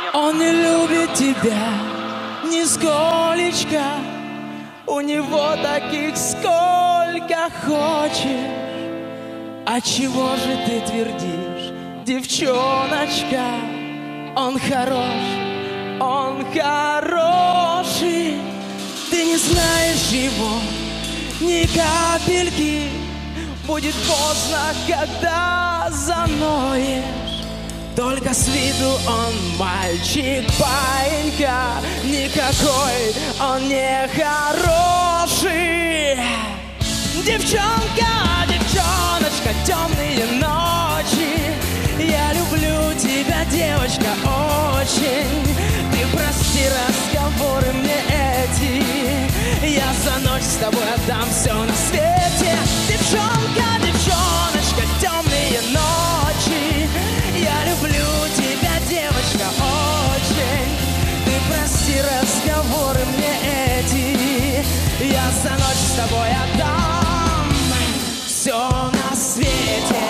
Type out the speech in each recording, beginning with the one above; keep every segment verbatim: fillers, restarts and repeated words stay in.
Он не любит тебя нисколечко, у него таких сколько хочешь. А чего же ты твердишь, девчоночка? Он хорош, он хороший. Ты не знаешь его ни капельки. Будет поздно, когда заноешь. Только с виду он мальчик, паинька, никакой он не хороший. Девчонка, девчоночка, темные ночи. Я люблю тебя, девочка, очень. Ты прости разговоры мне эти. Я за ночь с тобой отдам все на свете. Девчонка, девчоночка, темные ночи. Я люблю тебя, девочка, очень. Ты прости разговоры мне эти. Я за ночь с тобой отдам все на свете.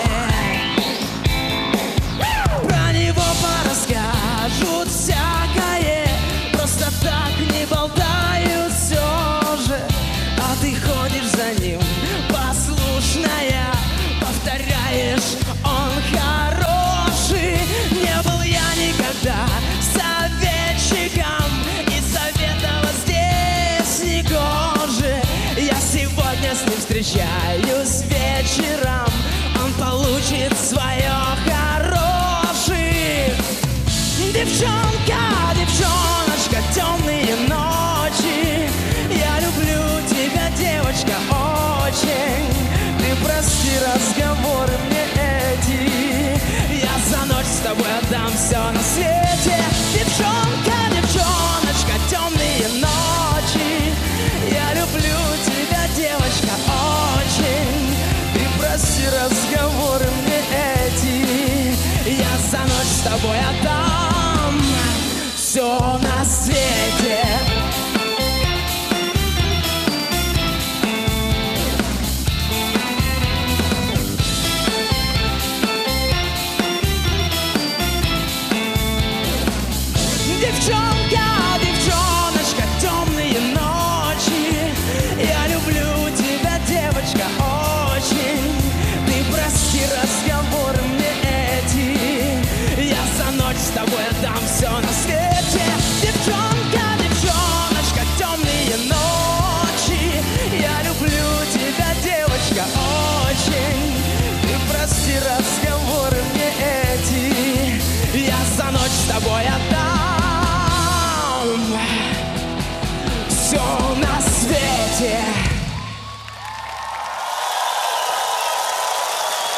Про него порасскажут всякое, просто так не болтают все же. А ты ходишь за ним, послушная, повторяешь, он хороший. Не был я никогда советчиком, и советовать здесь не гоже. Я сегодня с ним встречаюсь вечером, он получит свое хороший. Девчонка, девчоночка, темные ночи. Я люблю тебя, девочка, очень. Ты прости разговоры мне эти. Я за ночь с тобой отдам все на свете. Девчонка, девчоночка, темные ночи. Я люблю тебя, девочка, очень. Ты прости разговоры мне эти. Я за ночь с тобой отдам все на свете. Девчонка, девчоночка, темные ночи. Я люблю тебя, девочка, очень. Ты прости разговоры мне эти. Я за ночь с тобой отдам все на свете. Девчонка, девчоночка, темные ночи. Я люблю тебя, девочка, очень. Ты прости разговоры мне эти. Я за ночь с тобой отдам все на свете.